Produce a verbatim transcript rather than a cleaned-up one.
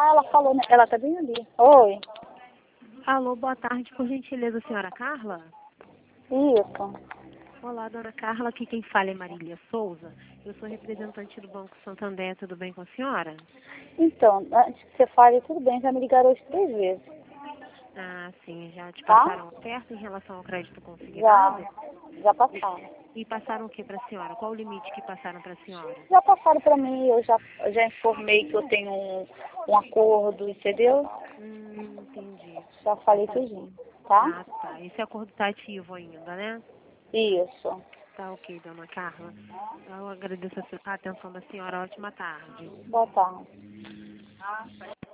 Ah, ela falou, né? Ela tá bem ali. Oi. Alô, boa tarde, por gentileza, senhora Carla? Isso. Olá, dona Carla, aqui quem fala é Marília Souza. Eu sou representante do Banco Santander, tudo bem com a senhora? Então, antes que você fale, tudo bem, já me ligaram hoje três vezes. Ah, sim, já te Tá? passaram oferta em relação ao crédito Já. consignado? Já passaram. E passaram o que para a senhora? Qual o limite que passaram para a senhora? Já passaram pra mim, eu já, eu já informei que eu tenho um, um acordo, entendeu? Hum, entendi. Já falei tudinho, tá? Ah, tá. Esse acordo está ativo ainda, né? Isso. Tá ok, dona Carla. Eu agradeço a se- a atenção da senhora. Ótima tarde. Boa tarde.